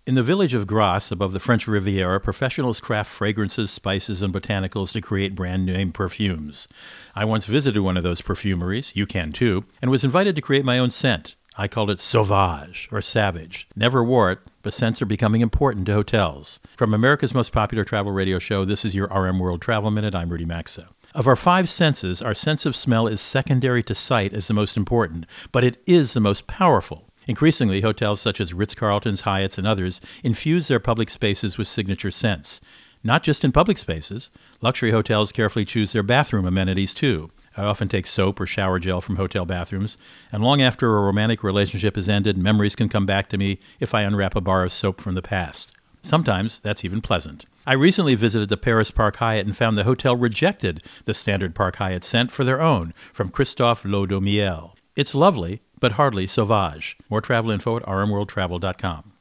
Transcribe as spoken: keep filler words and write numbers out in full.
In the village of Grasse, above the French Riviera, professionals craft fragrances, spices, and botanicals to create brand-name perfumes. I once visited one of those perfumeries, you can too, and was invited to create my own scent. I called it Sauvage, or Savage. Never wore it, but scents are becoming important to hotels. From America's most popular travel radio show, this is your R M World Travel Minute. I'm Rudy Maxa. Of our five senses, our sense of smell is secondary to sight as the most important, but it is the most powerful. Increasingly, hotels such as Ritz-Carlton's, Hyatt's, and others infuse their public spaces with signature scents. Not just in public spaces. Luxury hotels carefully choose their bathroom amenities, too. I often take soap or shower gel from hotel bathrooms, and long after a romantic relationship has ended, memories can come back to me if I unwrap a bar of soap from the past. Sometimes that's even pleasant. I recently visited the Paris Park Hyatt and found the hotel rejected the standard Park Hyatt scent for their own, from Christophe L'Eau de Miel. It's lovely, but hardly Sauvage. More travel info at r m world travel dot com.